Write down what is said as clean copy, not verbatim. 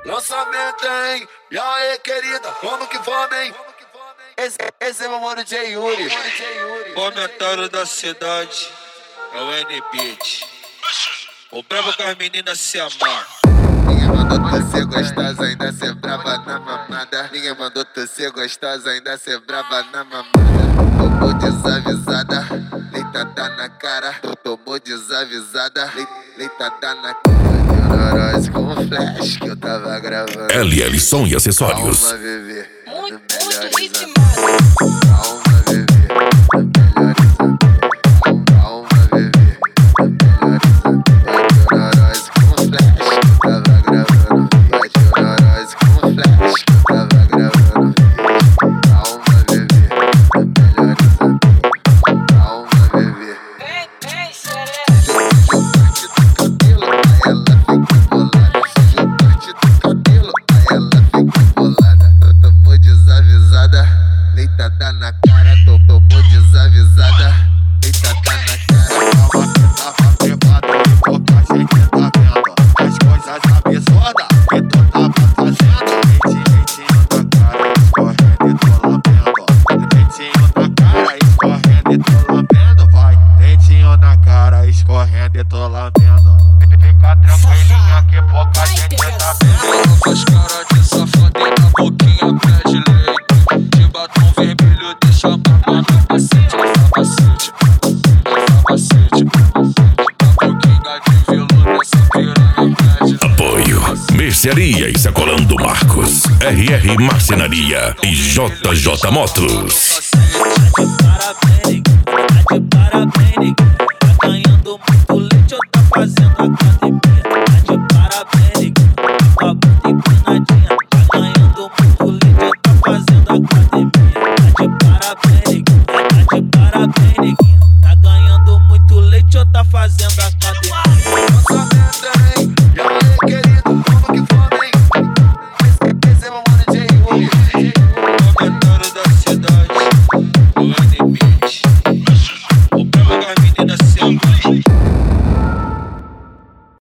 Lançamento, hein? E aí, querida, vamos que vamos, hein? Esse é meu mano J. Yuri. Comentário da cidade é o N-Beat. O brabo que as meninas se amar. Ninguém mandou tu ser gostosa, ainda ser brava na mamada. Ninguém mandou tu ser gostosa, ainda ser brava na mamada. Tomou desavisada, leitada na cara. Tomou desavisada, leitada na cara. Neurose com flash que eu tava gravando. LL Som e Acessórios. Calma, bebê. Muito ritmado. Calma, bebê. Calma, bebê. Neurose com flash que eu tava gravando. Neurose com flash que eu tava gravando. Calma, bebê. Calma, bebê. Vem, xeré. Leitada na cara, tomou desavisada. Leitada na cara. Tava privado de boca, a gente tá vendo as coisas absurdas que tu tava fazendo. Leitinho na cara, escorrendo e tô lambendo. Leitinho na cara, escorrendo e tô lambendo. Vai, leitinho na cara, escorrendo e tô lambendo. Fica tranquilinha que pouca gente tá vendo. Ela faz cara de safada e na boquinha pede leite. De batom vermelho deixa a mama no macete. Macete, macete. Na boquinha de veludo essa piranha pede. Apoio Mercearia e Sacolão do Marcos, RR Marcenaria e JJ Motos. Parabéns, tá de parabéns. Tá ganhando muito leite ou tá fazendo academia? Tá de parabéns, tá com a bunda empinadinha. Tá ganhando muito leite ou tá fazendo academia? Tá de parabéns, tá ganhando muito leite ou tá fazendo academia?